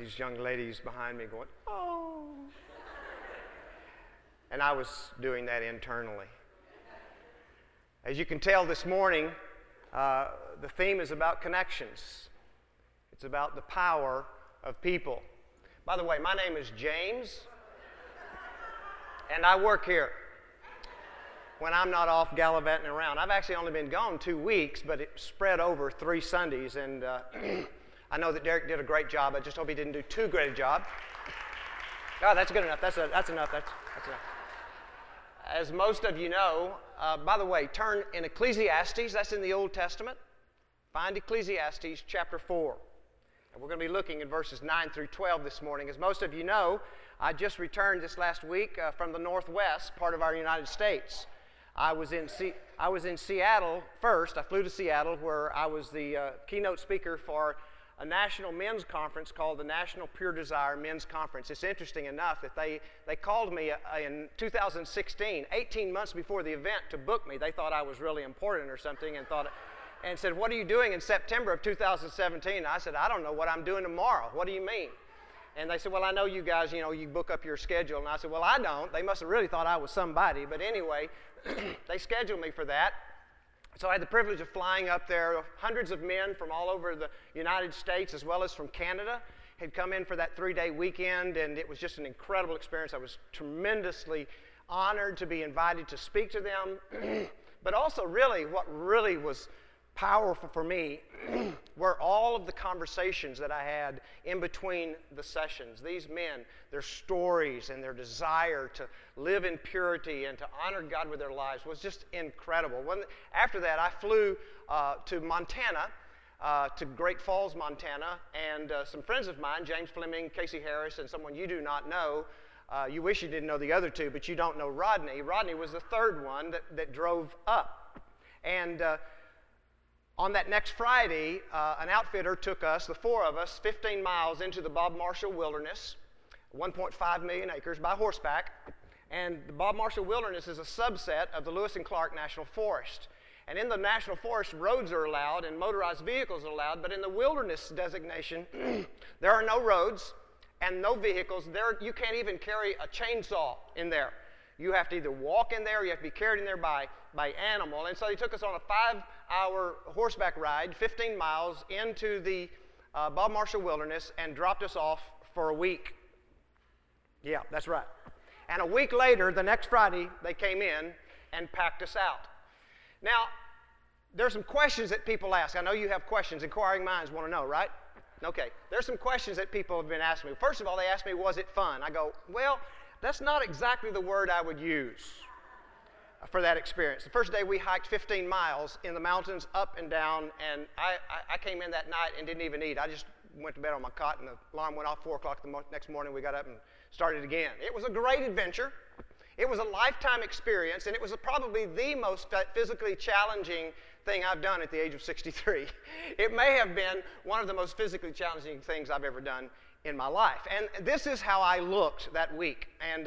these young ladies behind me going, oh. And I was doing that internally. As you can tell this morning, the theme is about connections. It's about the power of people. By the way, my name is James, and I work here when I'm not off gallivanting around. I've actually only been gone 2 weeks, but it spread over 3 Sundays, and I know that Derek did a great job. I just hope he didn't do too great a job. Oh, that's good enough. That's enough. That's enough. As most of you know, by the way, turn in Ecclesiastes, that's in the Old Testament. Find Ecclesiastes chapter 4. And we're going to be looking at verses 9 through 12 this morning. As most of you know, I just returned this last week from the Northwest part of our United States. I was in Seattle first. I flew to Seattle where I was the keynote speaker for a national men's conference called the National Pure Desire Men's Conference. It's interesting enough that they called me in 2016, 18 months before the event, to book me. They thought I was really important or something and said, what are you doing in September of 2017? I said, I don't know what I'm doing tomorrow. What do you mean? And they said, well, I know you guys, you book up your schedule. And I said, well, I don't. They must have really thought I was somebody. But anyway, they scheduled me for that. So I had the privilege of flying up there. Hundreds of men from all over the United States as well as from Canada had come in for that 3-day weekend, and it was just an incredible experience. I was tremendously honored to be invited to speak to them. But also what really was powerful for me were all of the conversations that I had in between the sessions. These men, their stories and their desire to live in purity and to honor God with their lives was just incredible. After that, I flew to Montana, to Great Falls, Montana, and some friends of mine, James Fleming, Casey Harris, and someone you do not know. You wish you didn't know the other two, but you don't know Rodney. Rodney was the third one that drove up. And on that next Friday, an outfitter took us, the 4 of us, 15 miles into the Bob Marshall Wilderness, 1.5 million acres by horseback. And the Bob Marshall Wilderness is a subset of the Lewis and Clark National Forest. And in the National Forest, roads are allowed and motorized vehicles are allowed, but in the wilderness designation, there are no roads and no vehicles. You can't even carry a chainsaw in there. You have to either walk in there or you have to be carried in there by animal. And so they took us on a 5-hour horseback ride, 15 miles into the Bob Marshall Wilderness and dropped us off for a week. Yeah, that's right. And a week later, the next Friday, they came in and packed us out. Now, there's some questions that people ask. I know you have questions. Inquiring minds want to know, right? Okay. There's some questions that people have been asking me. First of all, they asked me, was it fun? I go, well, that's not exactly the word I would use for that experience. The first day we hiked 15 miles in the mountains up and down, and I came in that night and didn't even eat. I just went to bed on my cot, and the alarm went off 4 o'clock the next morning. We got up and started again. It was a great adventure. It was a lifetime experience, and it was probably the most physically challenging thing I've done at the age of 63. It may have been one of the most physically challenging things I've ever done in my life. And this is how I looked that week. And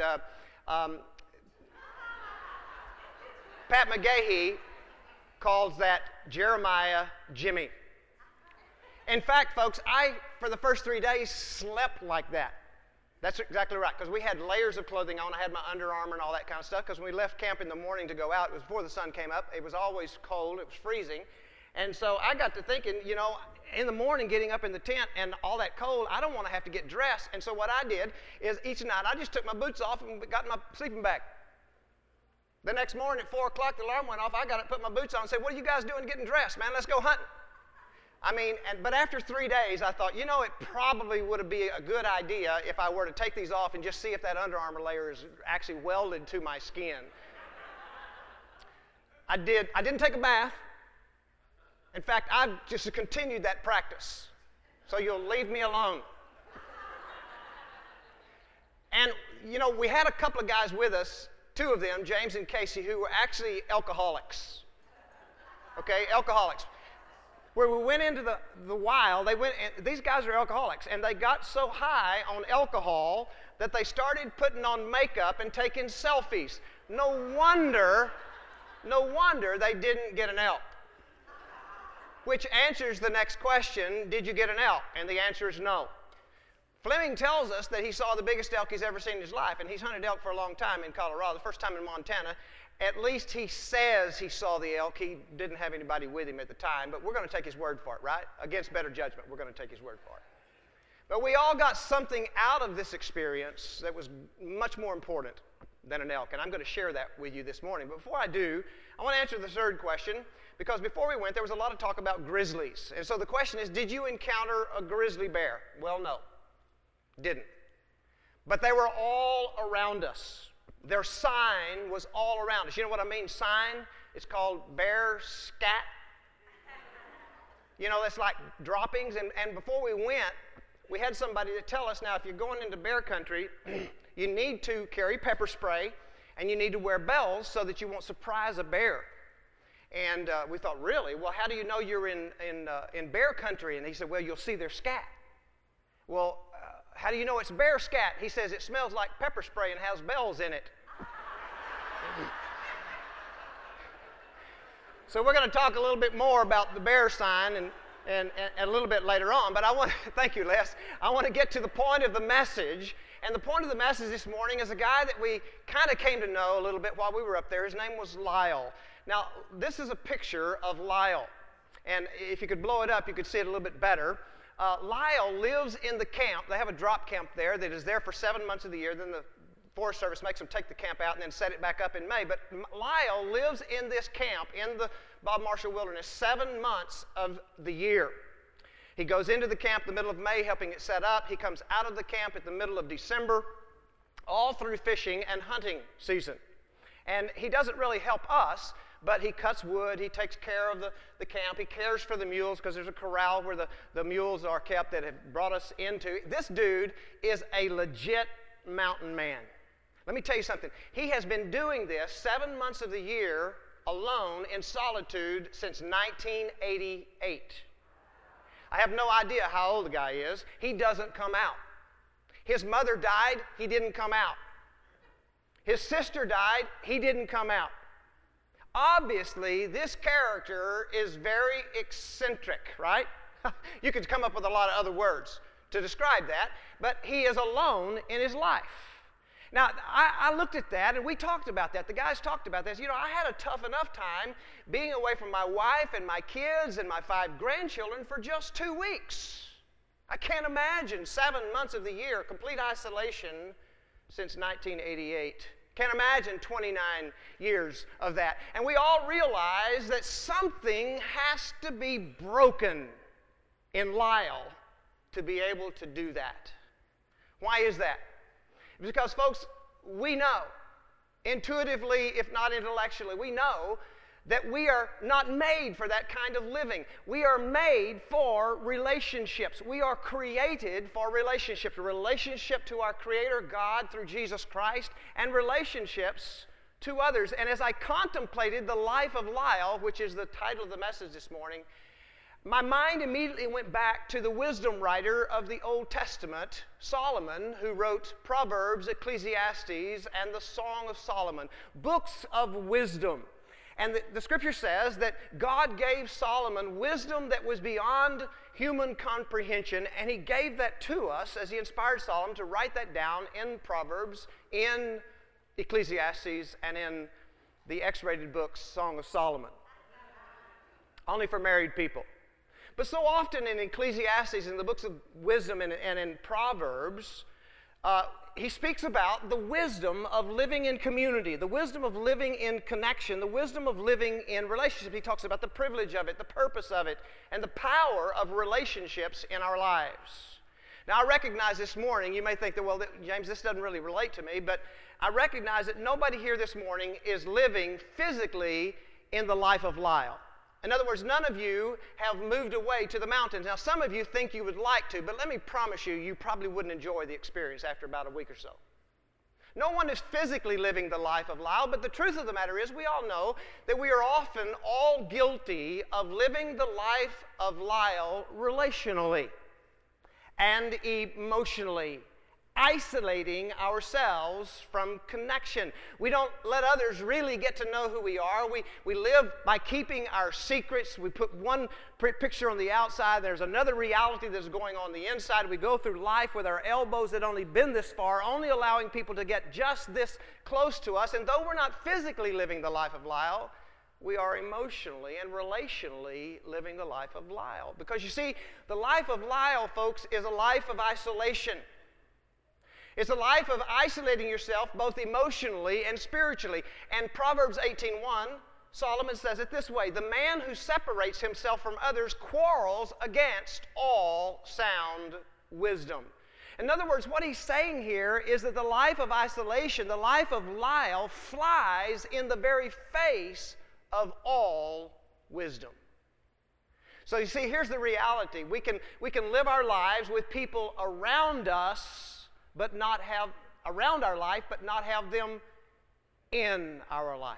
Pat McGahee calls that Jeremiah Jimmy. In fact, folks, I, for the first 3 days, slept like that. That's exactly right, because we had layers of clothing on. I had my Under Armour and all that kind of stuff, because when we left camp in the morning to go out, it was before the sun came up. It was always cold. It was freezing. And so I got to thinking, in the morning getting up in the tent and all that cold, I don't want to have to get dressed. And so what I did is each night I just took my boots off and got in my sleeping bag. The next morning at 4 o'clock, the alarm went off. I got up, put my boots on and said, what are you guys doing getting dressed, man? Let's go hunting. But after 3 days, I thought, it probably would be a good idea if I were to take these off and just see if that Under Armour layer is actually welded to my skin. I didn't take a bath. In fact, I've just continued that practice. So you'll leave me alone. And, we had a couple of guys with us, 2 of them, James and Casey, who were actually alcoholics. Okay, alcoholics. Where we went into the wild, these guys are alcoholics, and they got so high on alcohol that they started putting on makeup and taking selfies. No wonder they didn't get an elk. Which answers the next question, did you get an elk? And the answer is no. Fleming tells us that he saw the biggest elk he's ever seen in his life, and he's hunted elk for a long time in Colorado, the first time in Montana. At least he says he saw the elk. He didn't have anybody with him at the time, but we're going to take his word for it, right? Against better judgment, we're going to take his word for it. But we all got something out of this experience that was much more important than an elk, and I'm going to share that with you this morning. But before I do, I want to answer the third question, because before we went, there was a lot of talk about grizzlies. And so the question is, did you encounter a grizzly bear? Well, no, didn't. But they were all around us. Their sign was all around us. You know what I mean, sign? It's called bear scat. You know, that's like droppings. And before we went, we had somebody to tell us, now, if you're going into bear country, you need to carry pepper spray, and you need to wear bells so that you won't surprise a bear. And we thought, really? Well, how do you know you're in bear country? And he said, well, you'll see their scat. Well, how do you know it's bear scat? He says it smells like pepper spray and has bells in it. So we're going to talk a little bit more about the bear sign and a little bit later on. But I want to, thank you, Les. I want to get to the point of the message. And the point of the message this morning is a guy that we kind of came to know a little bit while we were up there. His name was Lyle. Now, this is a picture of Lyle. And if you could blow it up, you could see it a little bit better. Lyle lives in the camp. They have a drop camp there that is there for 7 months of the year. Then the Forest Service makes them take the camp out and then set it back up in May. But Lyle lives in this camp in the Bob Marshall Wilderness 7 months of the year. He goes into the camp the middle of May, helping it set up. He comes out of the camp at the middle of December, all through fishing and hunting season. And he doesn't really help us, but he cuts wood, he takes care of the camp, he cares for the mules, because there's a corral where the mules are kept that have brought us into. This dude is a legit mountain man. Let me tell you something. He has been doing this 7 months of the year alone in solitude since 1988. I have no idea how old the guy is. He doesn't come out. His mother died, he didn't come out. His sister died, he didn't come out. Obviously, this character is very eccentric, right? You could come up with a lot of other words to describe that, but he is alone in his life. Now, I looked at that, and we talked about that. The guys talked about this. You know, I had a tough enough time being away from my wife and my kids and my 5 grandchildren for just 2 weeks. I can't imagine 7 months of the year, complete isolation since 1988. Can't imagine 29 years of that. And we all realize that something has to be broken in Lyle to be able to do that. Why is that? Because, folks, we know, intuitively, if not intellectually, we know that we are not made for that kind of living. We are made for relationships. We are created for relationships. A relationship to our Creator, God, through Jesus Christ, and relationships to others. And as I contemplated the life of Lyle, which is the title of the message this morning, my mind immediately went back to the wisdom writer of the Old Testament, Solomon, who wrote Proverbs, Ecclesiastes, and the Song of Solomon, books of wisdom. And the scripture says that God gave Solomon wisdom that was beyond human comprehension, and he gave that to us as he inspired Solomon to write that down in Proverbs, in Ecclesiastes, and in the X-rated book, Song of Solomon. Only for married people. But so often in Ecclesiastes, in the books of wisdom and in Proverbs, he speaks about the wisdom of living in community, the wisdom of living in connection, the wisdom of living in relationship. He talks about the privilege of it, the purpose of it, and the power of relationships in our lives. Now, I recognize this morning, you may think that, well, James, this doesn't really relate to me, but I recognize that nobody here this morning is living physically in the life of Lyle. In other words, none of you have moved away to the mountains. Now, some of you think you would like to, but let me promise you, you probably wouldn't enjoy the experience after about a week or so. No one is physically living the life of Lyle, but the truth of the matter is we all know that we are often all guilty of living the life of Lyle relationally and emotionally isolating ourselves from connection. We don't let others really get to know who we are. We live by keeping our secrets. We put one picture on the outside. There's another reality that's going on the inside. We go through life with our elbows that only bend this far, only allowing people to get just this close to us. And though we're not physically living the life of Lyle, we are emotionally and relationally living the life of Lyle. Because you see, the life of Lyle, folks, is a life of isolation. It's a life of isolating yourself both emotionally and spiritually. And Proverbs 18:1, Solomon says it this way: the man who separates himself from others quarrels against all sound wisdom. In other words, what he's saying here is that the life of isolation, the life of Lyle, flies in the very face of all wisdom. So you see, here's the reality. We can live our lives with people around us, but not have around our life, but not have them in our life.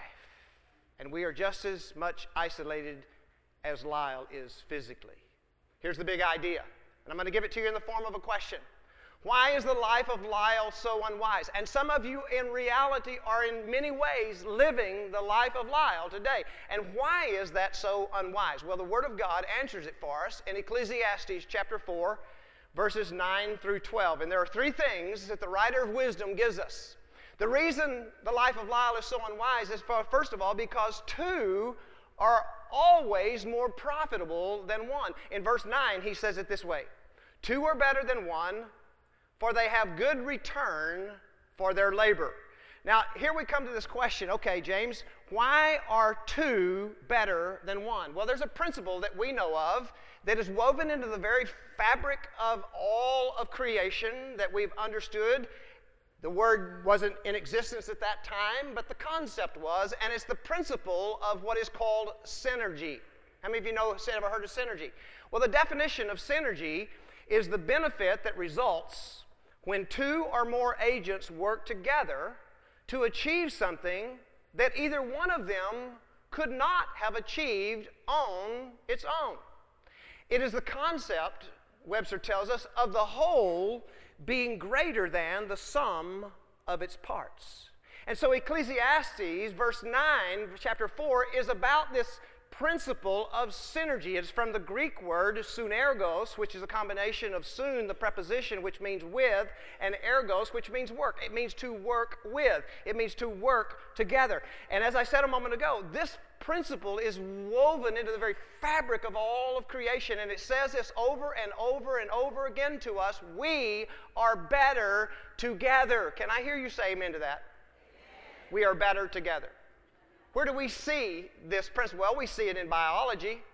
And we are just as much isolated as Lyle is physically. Here's the big idea, and I'm going to give it to you in the form of a question. Why is the life of Lyle so unwise? And some of you in reality are in many ways living the life of Lyle today. And why is that so unwise? Well, the Word of God answers it for us in Ecclesiastes chapter 4, verses 9 through 12. And there are three things that the writer of wisdom gives us. The reason the life of Lyle is so unwise is, first of all, because two are always more profitable than one. In verse 9, he says it this way: two are better than one, for they have good return for their labor. Now, here we come to this question. Okay, James, why are two better than one? Well, there's a principle that we know of that is woven into the very fabric of all of creation that we've understood. The word wasn't in existence at that time, but the concept was, and it's the principle of what is called synergy. How many of you ever heard of synergy? Well, the definition of synergy is the benefit that results when two or more agents work together to achieve something that either one of them could not have achieved on its own. It is the concept, Webster tells us, of the whole being greater than the sum of its parts. And so Ecclesiastes, verse 9, chapter 4, is about this principle of synergy. It's from the Greek word sunergos, which is a combination of sun, the preposition, which means with, and ergos, which means work. It means to work with. It means to work together. And as I said a moment ago, this principle is woven into the very fabric of all of creation, and it says this over and over and over again to us: we are better together. Can I hear you say amen to that? Amen. We are better together. Where do we see this principle? Well, we see it in biology.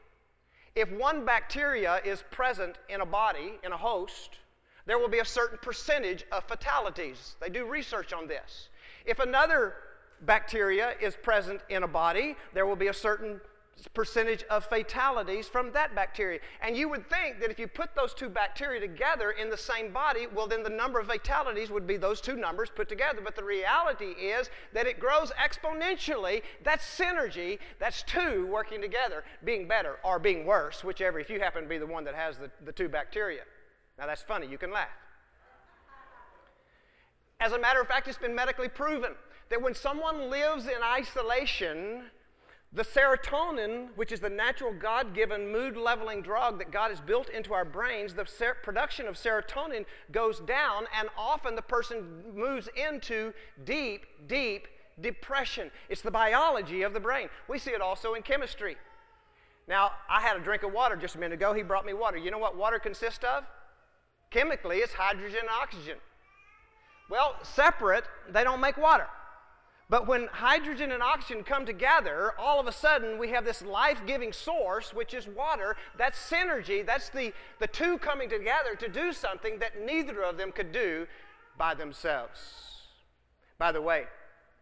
If one bacteria is present in a body, in a host, there will be a certain percentage of fatalities. They do research on this. If another bacteria is present in a body, there will be a certain percentage of fatalities from that bacteria. And you would think that if you put those two bacteria together in the same body, well, then the number of fatalities would be those two numbers put together. But the reality is that it grows exponentially. That's synergy. That's two working together, being better or being worse, whichever, if you happen to be the one that has the two bacteria. Now, that's funny. You can laugh. As a matter of fact, it's been medically proven that when someone lives in isolation, the serotonin, which is the natural God-given mood-leveling drug that God has built into our brains, the production of serotonin goes down, and often the person moves into deep, deep depression. It's the biology of the brain. We see it also in chemistry. Now, I had a drink of water just a minute ago. He brought me water. You know what water consists of? Chemically, it's hydrogen and oxygen. Well, separate, they don't make water. But when hydrogen and oxygen come together, all of a sudden we have this life-giving source, which is water. That's synergy. That's the two coming together to do something that neither of them could do by themselves. By the way,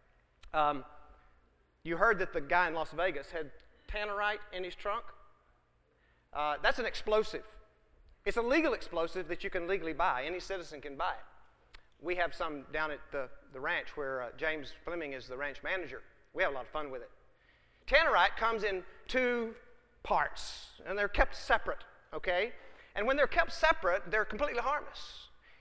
you heard that the guy in Las Vegas had tannerite in his trunk. That's an explosive. It's a legal explosive that you can legally buy. Any citizen can buy it. We have some down at the ranch where James Fleming is the ranch manager. We have a lot of fun with it. Tannerite comes in two parts, and they're kept separate, okay? And when they're kept separate, they're completely harmless.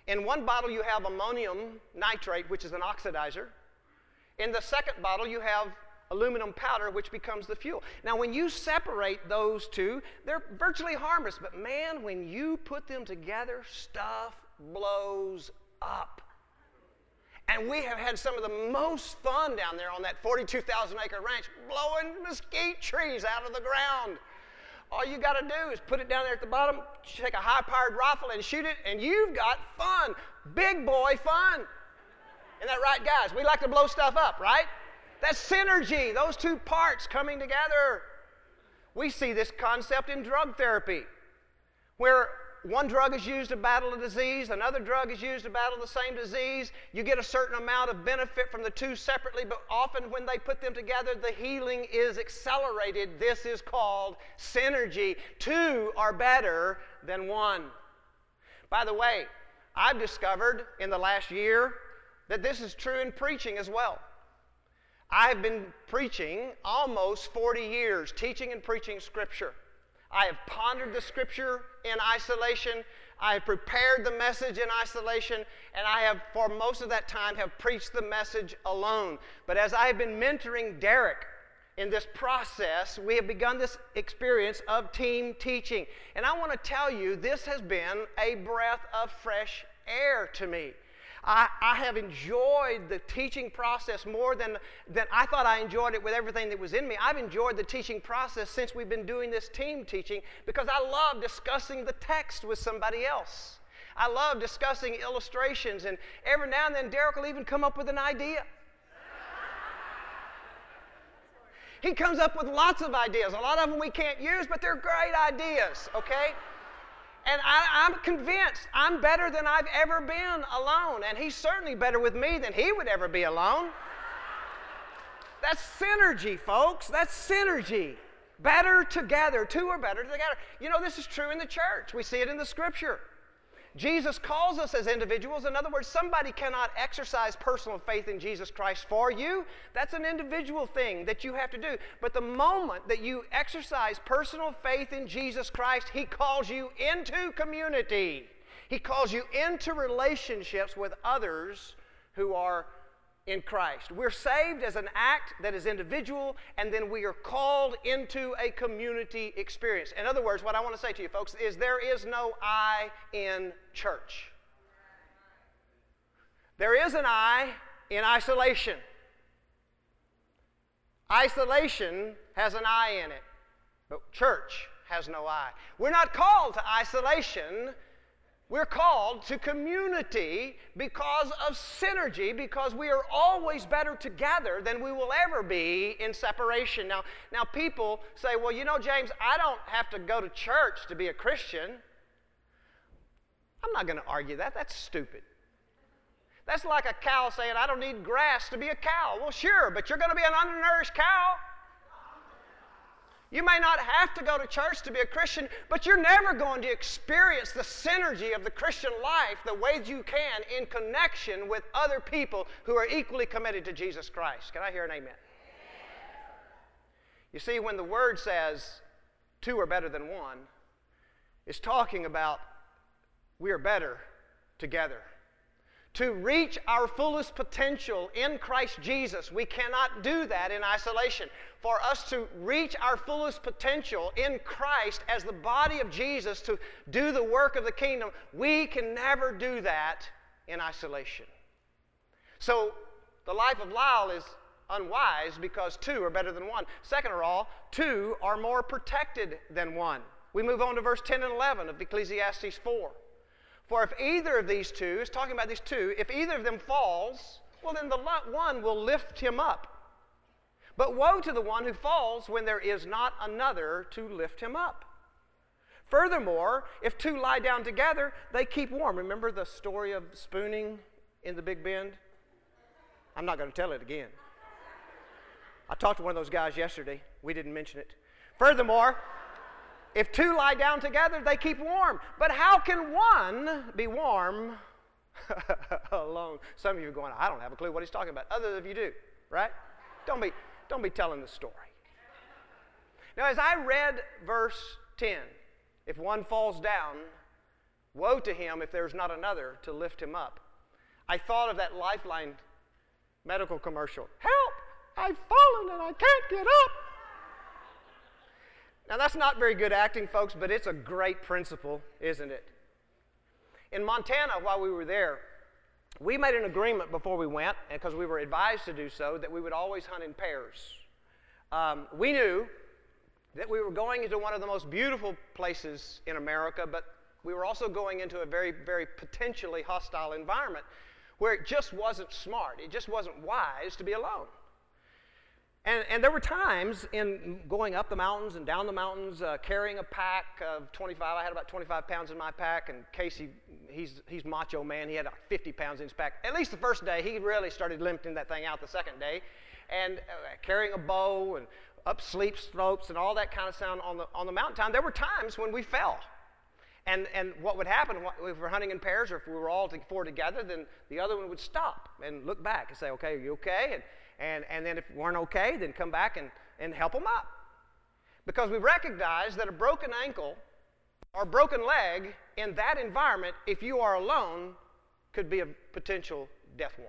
In one bottle you have ammonium nitrate, which is an oxidizer. In the second bottle you have aluminum powder, which becomes the fuel. Now, when you separate those two, they're virtually harmless. But man, when you put them together, stuff blows up. And we have had some of the most fun down there on that 42,000-acre ranch, blowing mesquite trees out of the ground. All you got to do is put it down there at the bottom, take a high-powered rifle and shoot it, and you've got fun. Big boy fun. Isn't that right, guys? We like to blow stuff up, right? That's synergy, those two parts coming together. We see this concept in drug therapy, where one drug is used to battle a disease, another drug is used to battle the same disease. You get a certain amount of benefit from the two separately, but often when they put them together, the healing is accelerated. This is called synergy. Two are better than one. By the way, I've discovered in the last year that this is true in preaching as well. I've been preaching almost 40 years, teaching and preaching Scripture. I have pondered the Scripture in isolation. I have prepared the message in isolation, and I have, for most of that time, have preached the message alone. But as I have been mentoring Derek in this process, we have begun this experience of team teaching. And I want to tell you, this has been a breath of fresh air to me. I have enjoyed the teaching process more than I thought I enjoyed it with everything that was in me. I've enjoyed the teaching process since we've been doing this team teaching because I love discussing the text with somebody else. I love discussing illustrations, and every now and then Derek will even come up with an idea. He comes up with lots of ideas. A lot of them we can't use, but they're great ideas, okay? And I'm convinced I'm better than I've ever been alone. And he's certainly better with me than he would ever be alone. That's synergy, folks. That's synergy. Better together. Two are better together. You know, this is true in the church. We see it in the Scripture. Jesus calls us as individuals. In other words, somebody cannot exercise personal faith in Jesus Christ for you. That's an individual thing that you have to do. But the moment that you exercise personal faith in Jesus Christ, He calls you into community. He calls you into relationships with others who are in Christ. We're saved as an act that is individual, and then we are called into a community experience. In other words, what I want to say to you folks is there is no I in church. There is an I in isolation. Isolation has an I in it, but church has no I. We're not called to isolation. We're called to community because of synergy, because we are always better together than we will ever be in separation. Now people say, well, you know, James, I don't have to go to church to be a Christian. I'm not going to argue that. That's stupid. That's like a cow saying, I don't need grass to be a cow. Well, sure, but you're going to be an undernourished cow. You may not have to go to church to be a Christian, but you're never going to experience the synergy of the Christian life the way you can in connection with other people who are equally committed to Jesus Christ. Can I hear an amen? You see, when the Word says two are better than one, it's talking about we are better together. To reach our fullest potential in Christ Jesus, we cannot do that in isolation. For us to reach our fullest potential in Christ as the body of Jesus to do the work of the kingdom, we can never do that in isolation. So the life of Lyle is unwise because two are better than one. Second of all, two are more protected than one. We move on to verse 10 and 11 of Ecclesiastes 4. For if either of these two, it's talking about these two, if either of them falls, well then the one will lift him up. But woe to the one who falls when there is not another to lift him up. Furthermore, if two lie down together, they keep warm. Remember the story of spooning in the Big Bend? I'm not going to tell it again. I talked to one of those guys yesterday. We didn't mention it. Furthermore, if two lie down together, they keep warm. But how can one be warm alone? Some of you are going, I don't have a clue what he's talking about. Others of you do, right? Don't be telling the story. Now, as I read verse 10, if one falls down, Woe to him if there's not another to lift him up. I thought of that Lifeline medical commercial. Help! I've fallen and I can't get up. Now, that's not very good acting, folks, but it's a great principle, isn't it? In Montana, while we were there, we made an agreement before we went, because we were advised to do so, that we would always hunt in pairs. We knew that we were going into one of the most beautiful places in America, but we were also going into a very, very potentially hostile environment where it just wasn't smart. It just wasn't wise to be alone. And there were times in going up the mountains and down the mountains, carrying a pack of 25. I had about 25 pounds in my pack, and Casey, he's macho man. He had like 50 pounds in his pack. At least the first day. He really started limping that thing out the second day. And carrying a bow and up steep slopes and all that kind of sound on the mountaintop. There were times when we fell. And what would happen if we were hunting in pairs, or if we were all four together, then the other one would stop and look back and say, okay, are you okay? And then if we weren't okay, then come back and help them up. Because we recognize that a broken ankle or a broken leg in that environment, if you are alone, could be a potential death warrant.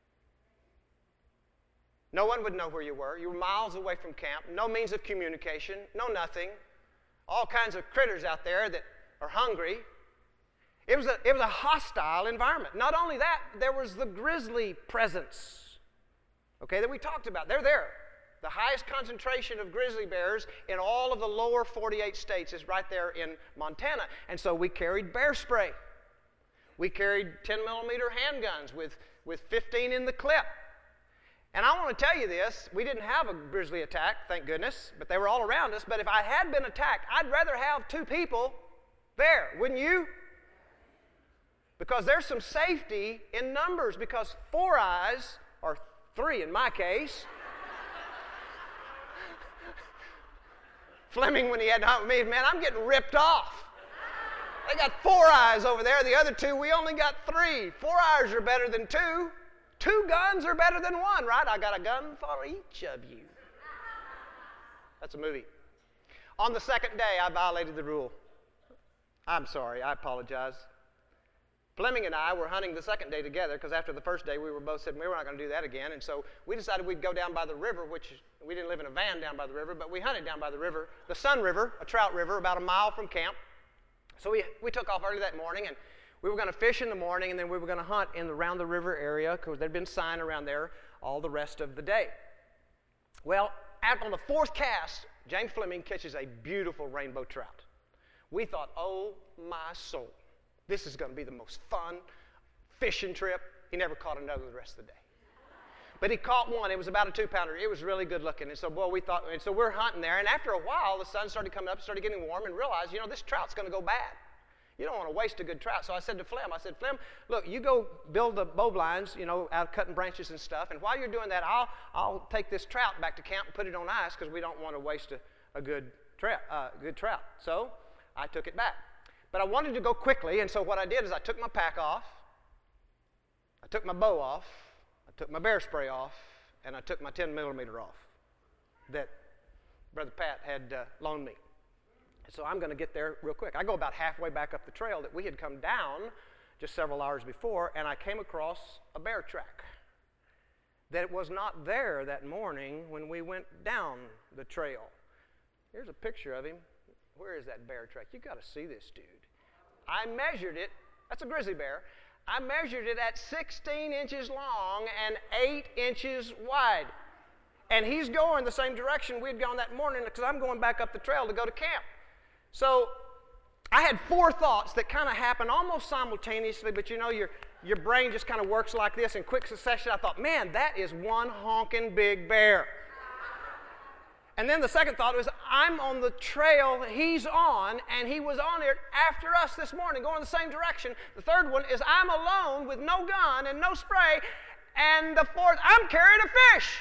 No one would know where you were. You were miles away from camp, no means of communication, no nothing. All kinds of critters out there that are hungry. It was a hostile environment. Not only that, there was the grizzly presence, okay, that we talked about. They're there. The highest concentration of grizzly bears in all of the lower 48 states is right there in Montana. And so we carried bear spray. We carried 10-millimeter handguns with 15 in the clip. And I want to tell you this, we didn't have a grizzly attack, thank goodness, but they were all around us. But if I had been attacked, I'd rather have two people there, wouldn't you? Because there's some safety in numbers, because 4 eyes, or 3 in my case. Fleming, when he had to hunt with me, man, I'm getting ripped off. They got 4 eyes over there. The other 2, we only got 3. 4 eyes are better than 2. 2 guns are better than 1, right? I got a gun for each of you. That's a movie. On the second day, I violated the rule. I'm sorry, I apologize. Fleming and I were hunting the second day together, because after the first day we were both said we were not going to do that again, and so we decided we'd go down by the river, which we didn't live in a van down by the river, but we hunted down by the river, the Sun River, a trout river, about a mile from camp. So we took off early that morning, and we were going to fish in the morning, and then we were going to hunt around the river area, because there'd been sign around there all the rest of the day. Well, on the 4th cast, James Fleming catches a beautiful rainbow trout. We thought, oh my soul, this is going to be the most fun fishing trip. He never caught another the rest of the day. But he caught one. It was about a 2-pounder. It was really good looking. And so, we thought, and so we're hunting there. And after a while, the sun started coming up, started getting warm, and realized, this trout's going to go bad. You don't want to waste a good trout. So I said to Flem, Flem, look, you go build the bow blinds, out cutting branches and stuff. And while you're doing that, I'll take this trout back to camp and put it on ice, because we don't want to waste a good trout. So I took it back. But I wanted to go quickly, and so what I did is I took my pack off, I took my bow off, I took my bear spray off, and I took my 10-millimeter off that Brother Pat had loaned me. So I'm going to get there real quick. I go about halfway back up the trail that we had come down just several hours before, and I came across a bear track that was not there that morning when we went down the trail. Here's a picture of him. Where is that bear track? You've got to see this dude. I measured it. That's a grizzly bear. I measured it at 16 inches long and 8 inches wide. And he's going the same direction we'd gone that morning, because I'm going back up the trail to go to camp. So I had 4 thoughts that kind of happened almost simultaneously, but your brain just kind of works like this in quick succession. I thought, man, that is one honking big bear. And then the second thought was, I'm on the trail he's on, and he was on it after us this morning, going the same direction. The third one is, I'm alone with no gun and no spray. And the fourth, I'm carrying a fish,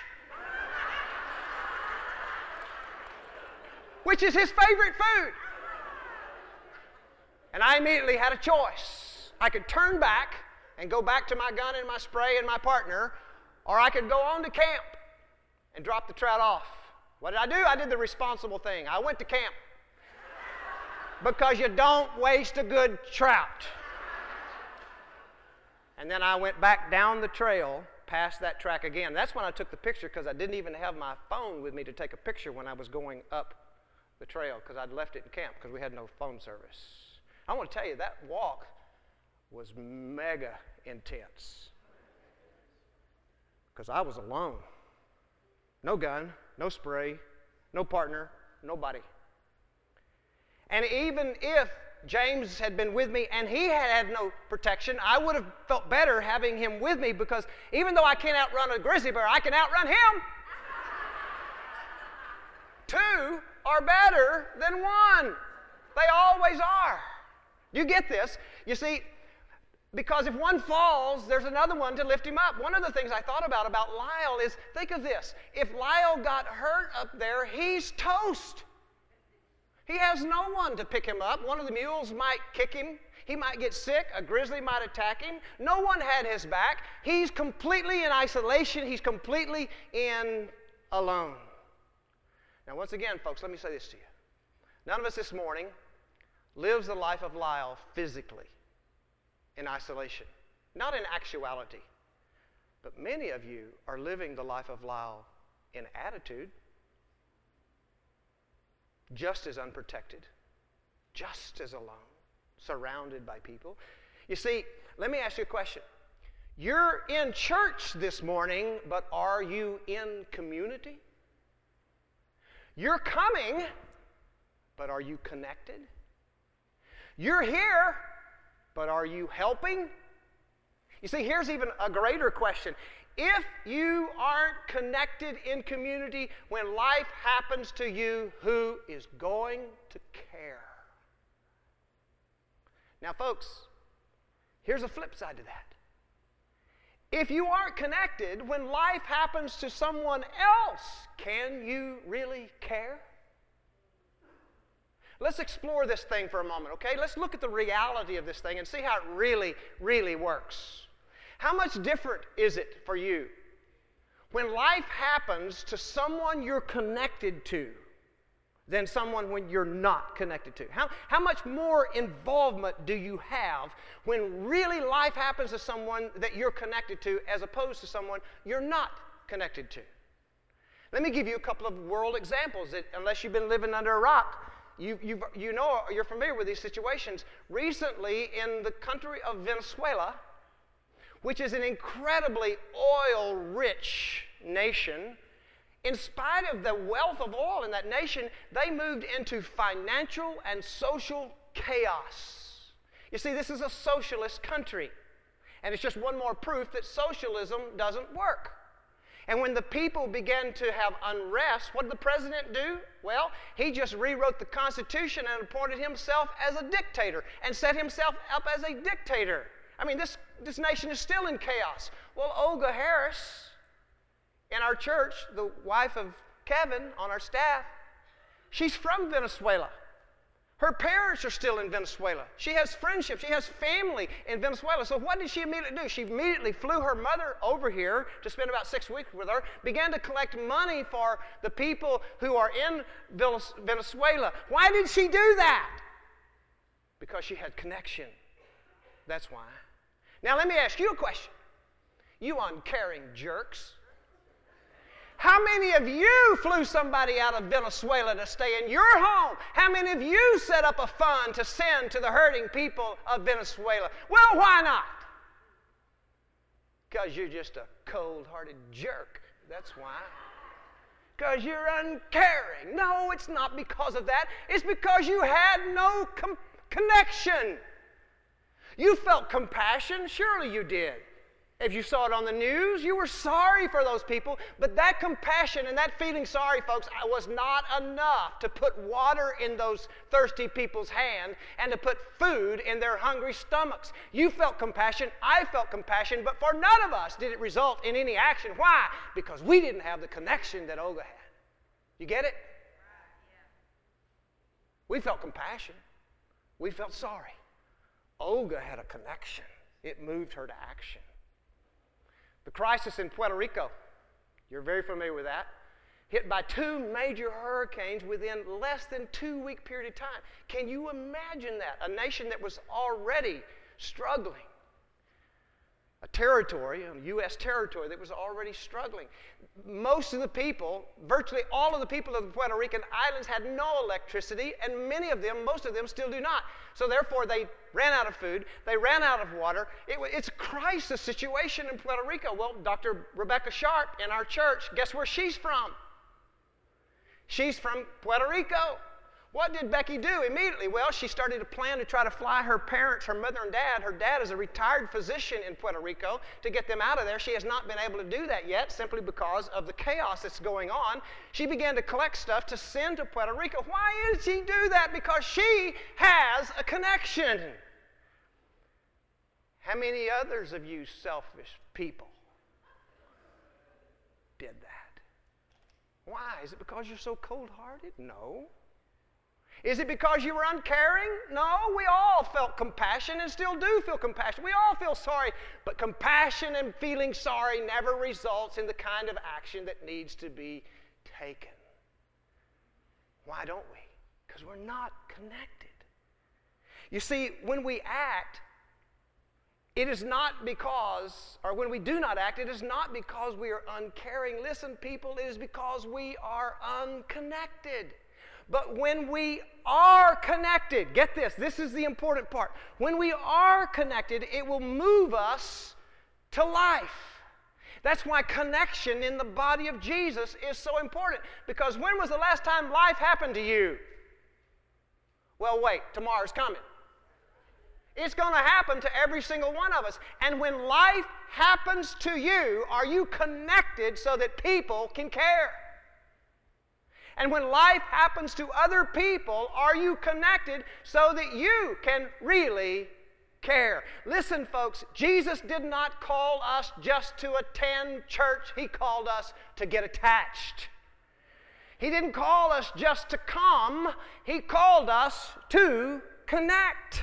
which is his favorite food. And I immediately had a choice. I could turn back and go back to my gun and my spray and my partner, or I could go on to camp and drop the trout off. What did I do? I did the responsible thing. I went to camp. because you don't waste a good trout. And then I went back down the trail past that track again. That's when I took the picture, because I didn't even have my phone with me to take a picture when I was going up the trail, because I'd left it in camp because we had no phone service. I want to tell you, that walk was mega intense because I was alone. No gun, no spray, no partner, nobody. And even if James had been with me and he had no protection, I would have felt better having him with me, because even though I can't outrun a grizzly bear, I can outrun him. Two are better than one. They always are. You get this? You see, because if one falls, there's another one to lift him up. One of the things I thought about Lyle is, think of this. If Lyle got hurt up there, he's toast. He has no one to pick him up. One of the mules might kick him. He might get sick. A grizzly might attack him. No one had his back. He's completely in isolation. He's completely alone. Now, once again, folks, let me say this to you. None of us this morning lives the life of Lyle physically in isolation, not in actuality. But many of you are living the life of Lyle in attitude, just as unprotected, just as alone, surrounded by people. You see, let me ask you a question. You're in church this morning, but are you in community? You're coming, but are you connected? You're here, but are you helping? You see, here's even a greater question. If you aren't connected in community, when life happens to you, who is going to care? Now, folks, here's a flip side to that. If you aren't connected, when life happens to someone else, can you really care? Let's explore this thing for a moment, okay? Let's look at the reality of this thing and see how it really, really works. How much different is it for you when life happens to someone you're connected to than someone when you're not connected to? How much more involvement do you have when really life happens to someone that you're connected to as opposed to someone you're not connected to? Let me give you a couple of world examples that, unless you've been living under a rock, you're familiar with these situations. Recently, in the country of Venezuela, which is an incredibly oil-rich nation, in spite of the wealth of oil in that nation, they moved into financial and social chaos. You see, this is a socialist country, and it's just one more proof that socialism doesn't work. And when the people began to have unrest, what did the president do? Well, he just rewrote the Constitution and appointed himself as a dictator and set himself up as a dictator. I mean, this nation is still in chaos. Well, Olga Harris, in our church, the wife of Kevin on our staff, she's from Venezuela. Her parents are still in Venezuela. She has friendships. She has family in Venezuela. So what did she immediately do? She immediately flew her mother over here to spend about 6 weeks with her, began to collect money for the people who are in Venezuela. Why did she do that? Because she had connection. That's why. Now let me ask you a question. You uncaring jerks. How many of you flew somebody out of Venezuela to stay in your home? How many of you set up a fund to send to the hurting people of Venezuela? Well, why not? Because you're just a cold-hearted jerk. That's why. Because you're uncaring. No, it's not because of that. It's because you had no connection. You felt compassion. Surely you did. If you saw it on the news, you were sorry for those people. But that compassion and that feeling sorry, folks, was not enough to put water in those thirsty people's hand and to put food in their hungry stomachs. You felt compassion. I felt compassion. But for none of us did it result in any action. Why? Because we didn't have the connection that Olga had. You get it? We felt compassion. We felt sorry. Olga had a connection. It moved her to action. The crisis in Puerto Rico, you're very familiar with that. hit by 2 major hurricanes within less than 2-week period of time. Can you imagine that? A nation that was already struggling. A territory, a U.S. territory that was already struggling. Most of the people, virtually all of the people of the Puerto Rican islands had no electricity, and many of them, most of them still do not. So therefore, they ran out of food, they ran out of water. It's a crisis situation in Puerto Rico. Well, Dr. Rebecca Sharp in our church, guess where she's from? She's from Puerto Rico. What did Becky do immediately? Well, she started to plan to try to fly her parents, her mother and dad. Her dad is a retired physician in Puerto Rico, to get them out of there. She has not been able to do that yet, simply because of the chaos that's going on. She began to collect stuff to send to Puerto Rico. Why did she do that? Because she has a connection. How many others of you selfish people did that? Why? Is it because you're so cold-hearted? No. Is it because you were uncaring? No, we all felt compassion and still do feel compassion. We all feel sorry, but compassion and feeling sorry never results in the kind of action that needs to be taken. Why don't we? Because we're not connected. You see, when we act, it is not because, or when we do not act, it is not because we are uncaring. Listen, people, it is because we are unconnected. But when we are connected, get this, this is the important part. When we are connected, it will move us to life. That's why connection in the body of Jesus is so important. Because when was the last time life happened to you? Well, wait, tomorrow's coming. It's going to happen to every single one of us. And when life happens to you, are you connected so that people can care? And when life happens to other people, are you connected so that you can really care? Listen, folks, Jesus did not call us just to attend church. He called us to get attached. He didn't call us just to come. He called us to connect.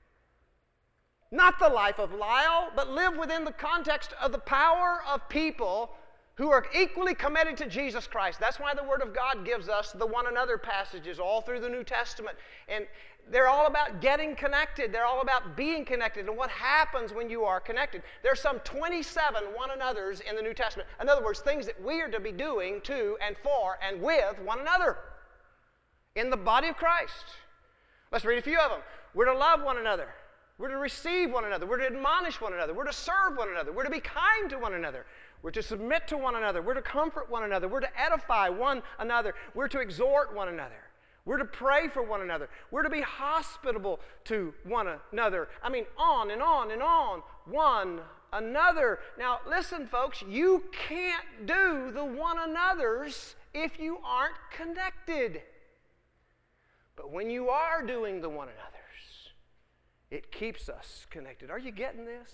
Not the life of Lyle, but live within the context of the power of people who are equally committed to Jesus Christ. That's why the Word of God gives us the one another passages all through the New Testament. And they're all about getting connected. They're all about being connected and what happens when you are connected. There's some 27 one another's in the New Testament. In other words, things that we are to be doing to and for and with one another in the body of Christ. Let's read a few of them. We're to love one another. We're to receive one another. We're to admonish one another. We're to serve one another. We're to be kind to one another. We're to submit to one another. We're to comfort one another. We're to edify one another. We're to exhort one another. We're to pray for one another. We're to be hospitable to one another. I mean, on and on and on. One another. Now, listen, folks, you can't do the one another's if you aren't connected. But when you are doing the one another's, it keeps us connected. Are you getting this?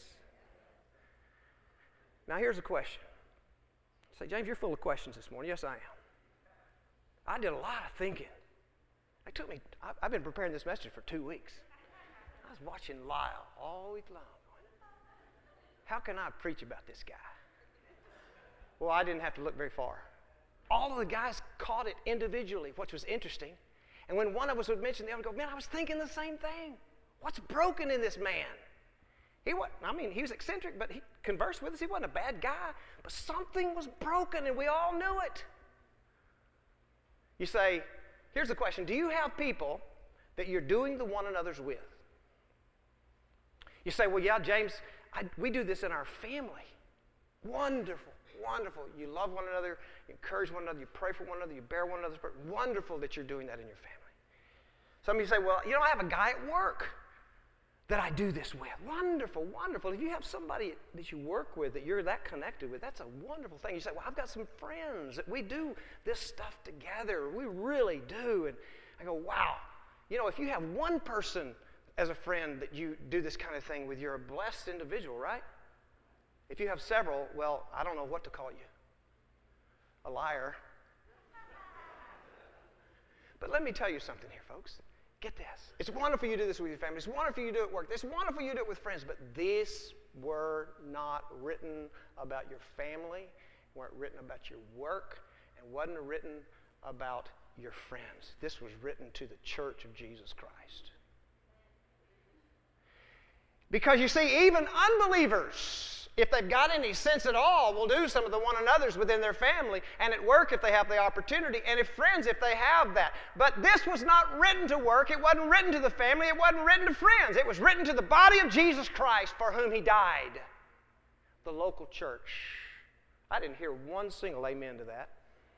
Now, here's a question. Say, James, you're full of questions this morning. Yes, I am. I did a lot of thinking. It took me, I've been preparing this message for 2 weeks. I was watching Lyle all week long. How can I preach about this guy? Well, I didn't have to look very far. All of the guys caught it individually, which was interesting. And when one of us would mention, the other would go, man, I was thinking the same thing. What's broken in this man? He was eccentric, but he conversed with us. He wasn't a bad guy, but something was broken, and we all knew it. You say, here's the question. Do you have people that you're doing the one another's with? You say, well, yeah, James, we do this in our family. Wonderful, wonderful. You love one another, you encourage one another, you pray for one another, you bear one another's burden. Wonderful that you're doing that in your family. Some of you say, well, I have a guy at work that I do this with. Wonderful, wonderful. If you have somebody that you work with that you're that connected with, that's a wonderful thing. You say, well, I've got some friends that we do this stuff together. We really do. And I go, wow. If you have one person as a friend that you do this kind of thing with, you're a blessed individual, right? If you have several, well, I don't know what to call you. A liar. But let me tell you something here, folks. Get this. It's wonderful you do this with your family. It's wonderful you do it at work. It's wonderful you do it with friends. But these were not written about your family, weren't written about your work, and it wasn't written about your friends. This was written to the church of Jesus Christ. Because you see, even unbelievers, if they've got any sense at all, will do some of the one another's within their family, and at work if they have the opportunity, and if friends if they have that. But this was not written to work. It wasn't written to the family. It wasn't written to friends. It was written to the body of Jesus Christ for whom he died, the local church. I didn't hear one single amen to that.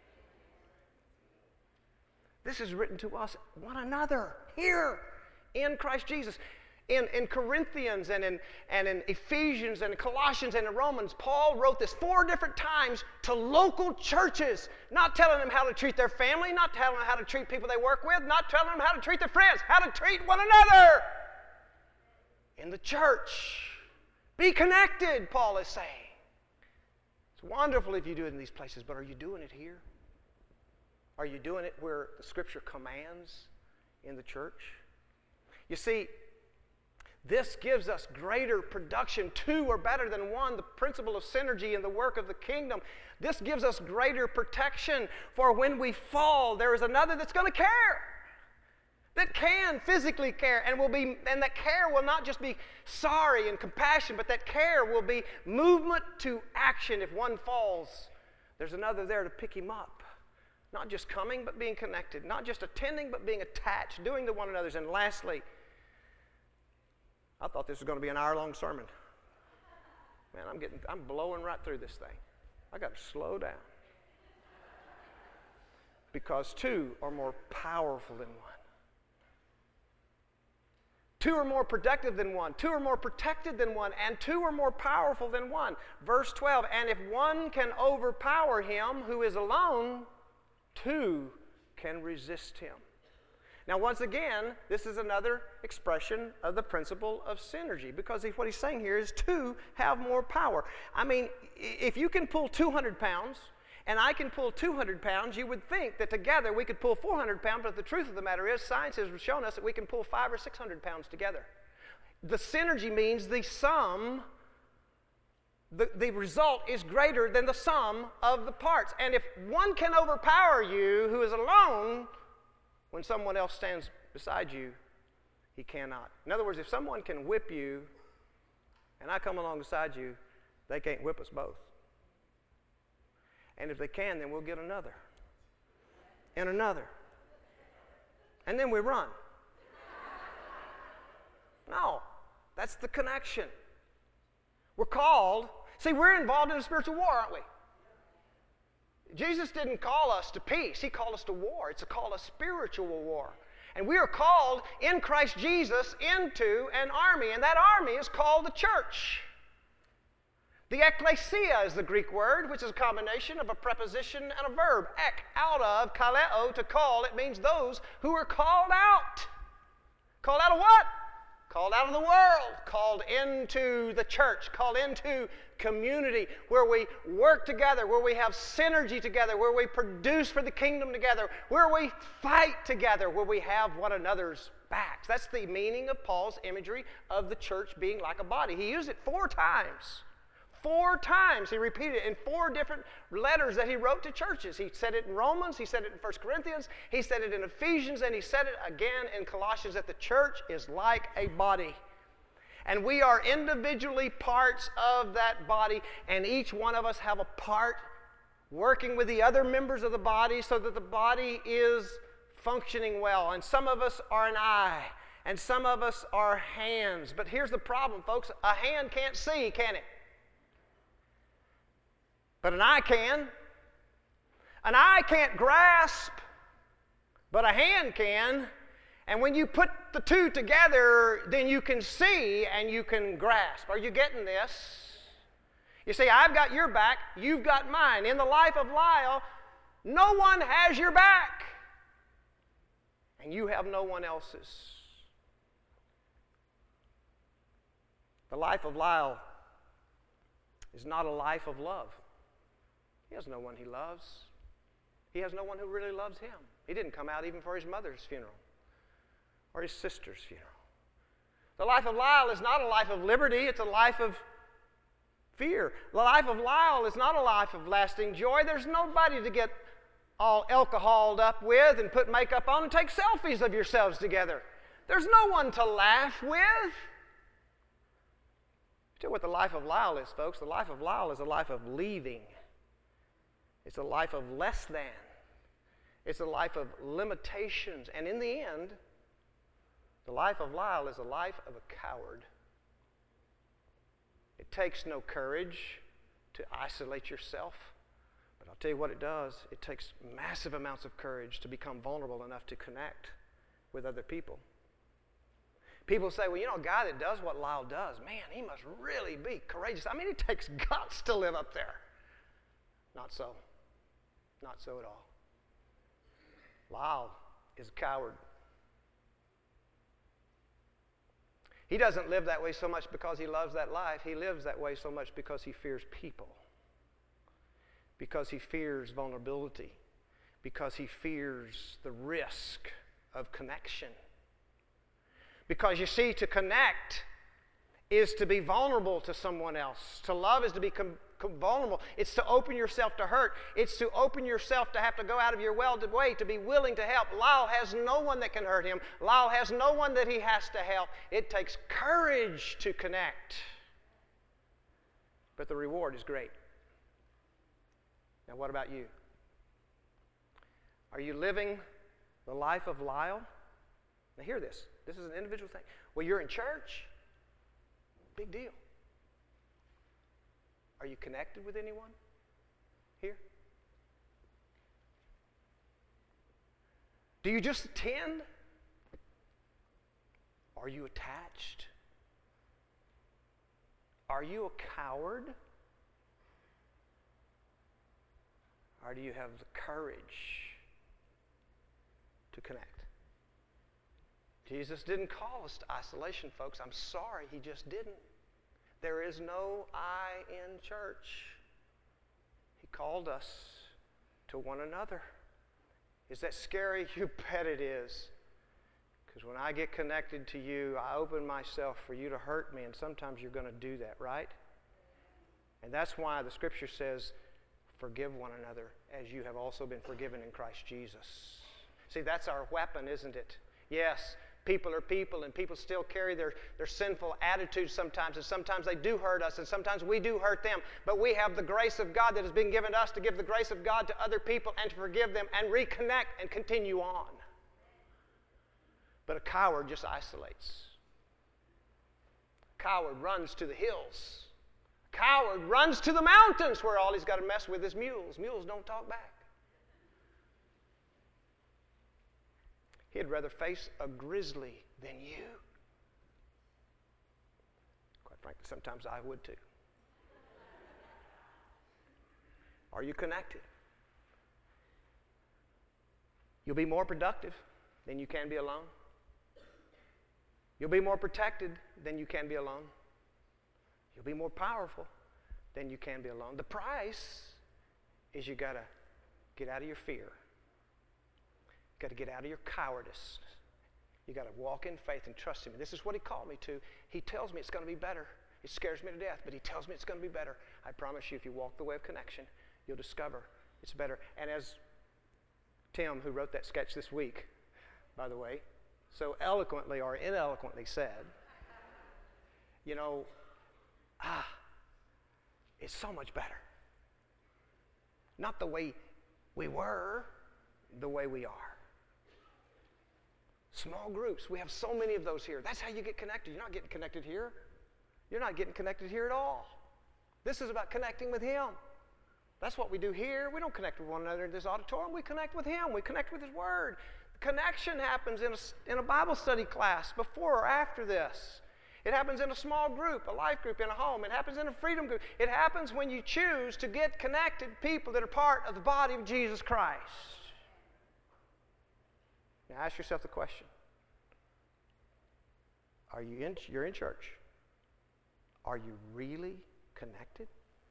This is written to us, one another, here in Christ Jesus. In Corinthians and in Ephesians and in Colossians and in Romans, Paul wrote this 4 different times to local churches, not telling them how to treat their family, not telling them how to treat people they work with, not telling them how to treat their friends, how to treat one another in the church. Be connected, Paul is saying. It's wonderful if you do it in these places, but are you doing it here? Are you doing it where the Scripture commands in the church? You see, this gives us greater production. 2 are better than 1, the principle of synergy in the work of the kingdom. This gives us greater protection, for when we fall, there is another that's going to care, that can physically care, and that care will not just be sorry and compassion, but that care will be movement to action. If one falls, there's another there to pick him up. Not just coming, but being connected. Not just attending, but being attached, doing to one another's. And lastly, I thought this was going to be an hour-long sermon. Man, I'm blowing right through this thing. I got to slow down. Because 2 are more powerful than 1. 2 are more productive than 1. 2 are more protected than 1. And 2 are more powerful than 1. Verse 12, and if one can overpower him who is alone, 2 can resist him. Now, once again, this is another expression of the principle of synergy, because what he's saying here is 2 have more power. I mean, if you can pull 200 pounds and I can pull 200 pounds, you would think that together we could pull 400 pounds, but the truth of the matter is science has shown us that we can pull 500 or 600 pounds together. The synergy means the sum, the result is greater than the sum of the parts. And if one can overpower you who is alone, when someone else stands beside you, he cannot. In other words, if someone can whip you and I come alongside you, they can't whip us both. And if they can, then we'll get another. And another. And then we run. No, that's the connection. We're called, see, we're involved in a spiritual war, aren't we? Jesus didn't call us to peace. He called us to war. It's called a spiritual war. And we are called in Christ Jesus into an army, and that army is called the church. The ekklesia is the Greek word, which is a combination of a preposition and a verb. Ek, out of, kaleo, to call. It means those who are called out. Called out of what? Called out of the world, called into the church, called into community, where we work together, where we have synergy together, where we produce for the kingdom together, where we fight together, where we have one another's backs. That's the meaning of Paul's imagery of the church being like a body. He used it 4 times. 4 times he repeated it in 4 different letters that he wrote to churches. He said it in Romans, he said it in 1 Corinthians, he said it in Ephesians, and he said it again in Colossians, that the church is like a body. And we are individually parts of that body, and each one of us have a part working with the other members of the body so that the body is functioning well. And some of us are an eye, and some of us are hands. But here's the problem, folks. A hand can't see, can it? But an eye can. An eye can't grasp, but a hand can. And when you put the 2 together, then you can see and you can grasp. Are you getting this? You see, I've got your back, you've got mine. In the life of Lyle, no one has your back, and you have no one else's. The life of Lyle is not a life of love. He has no one he loves. He has no one who really loves him. He didn't come out even for his mother's funeral or his sister's funeral. The life of Lyle is not a life of liberty. It's a life of fear. The life of Lyle is not a life of lasting joy. There's nobody to get all alcoholed up with and put makeup on and take selfies of yourselves together. There's no one to laugh with. Tell you what the life of Lyle is, folks. The life of Lyle is a life of leaving. It's a life of less than. It's a life of limitations. And in the end, the life of Lyle is a life of a coward. It takes no courage to isolate yourself. But I'll tell you what it does. It takes massive amounts of courage to become vulnerable enough to connect with other people. People say, well, you know, a guy that does what Lyle does, man, he must really be courageous. I mean, it takes guts to live up there. Not so. Not so at all. Lyle is a coward. He doesn't live that way so much because he loves that life. He lives that way so much because he fears people. Because he fears vulnerability. Because he fears the risk of connection. Because you see, to connect is to be vulnerable to someone else. To love is to be vulnerable. It's to open yourself to hurt. It's to open yourself to have to go out of your way to be willing to help. Lyle has no one that can hurt him. Lyle has no one that he has to help. It takes courage to connect. But the reward is great. Now, what about you? Are you living the life of Lyle? Now, hear this. This is an individual thing. Well, you're in church. Big deal. Are you connected with anyone here? Do you just attend? Are you attached? Are you a coward? Or do you have the courage to connect? Jesus didn't call us to isolation, folks. I'm sorry, he just didn't. There is no I in church. He called us to one another. Is that scary? You bet it is. Because when I get connected to you, I open myself for you to hurt me, and sometimes you're going to do that, right? And that's why the Scripture says, forgive one another as you have also been forgiven in Christ Jesus. See, that's our weapon, isn't it? Yes, people are people, and people still carry their sinful attitudes sometimes, and sometimes they do hurt us, and sometimes we do hurt them. But we have the grace of God that has been given to us to give the grace of God to other people and to forgive them and reconnect and continue on. But a coward just isolates. A coward runs to the hills. A coward runs to the mountains where all he's got to mess with is mules. Mules don't talk back. He'd rather face a grizzly than you. Quite frankly, sometimes I would too. Are you connected? You'll be more productive than you can be alone. You'll be more protected than you can be alone. You'll be more powerful than you can be alone. The price is you got to get out of your fear. Got to get out of your cowardice. You got to walk in faith and trust him. And this is what he called me to. He tells me it's going to be better. It scares me to death, but he tells me it's going to be better. I promise you, if you walk the way of connection, you'll discover it's better. And as Tim, who wrote that sketch this week, by the way, so eloquently or ineloquently said, you know, it's so much better. Not the way we were, the way we are. Small groups. We have so many of those here. That's how you get connected. You're not getting connected here. You're not getting connected here at all. This is about connecting with him. That's what we do here. We don't connect with one another in this auditorium. We connect with him. We connect with his word. The connection happens in a Bible study class before or after this. It happens in a small group, a life group, in a home. It happens in a freedom group. It happens when you choose to get connected people that are part of the body of Jesus Christ. Now ask yourself the question. You're in church. Are you really connected?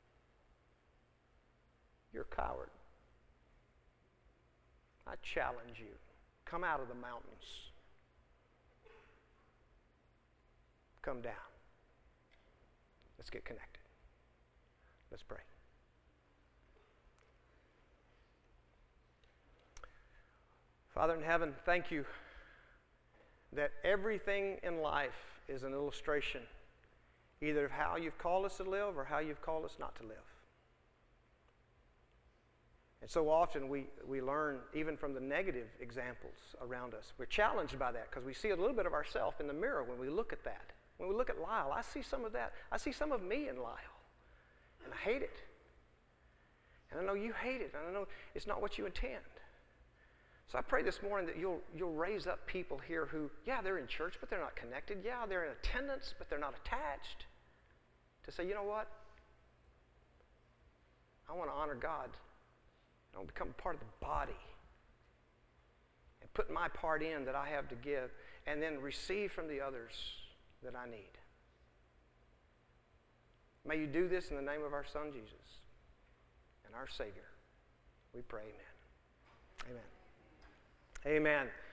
You're a coward. I challenge you. Come out of the mountains. Come down. Let's get connected. Let's pray. Father in heaven, thank you that everything in life is an illustration either of how you've called us to live or how you've called us not to live. And so often we learn even from the negative examples around us. We're challenged by that because we see a little bit of ourselves in the mirror when we look at that. When we look at Lyle, I see some of that. I see some of me in Lyle. And I hate it. And I know you hate it. And I know it's not what you intend. So I pray this morning that you'll raise up people here who, yeah, they're in church, but they're not connected. Yeah, they're in attendance, but they're not attached. To say, you know what? I want to honor God. I want to become part of the body. And put my part in that I have to give. And then receive from the others that I need. May you do this in the name of our Son, Jesus, and our Savior. We pray, amen. Amen. Amen.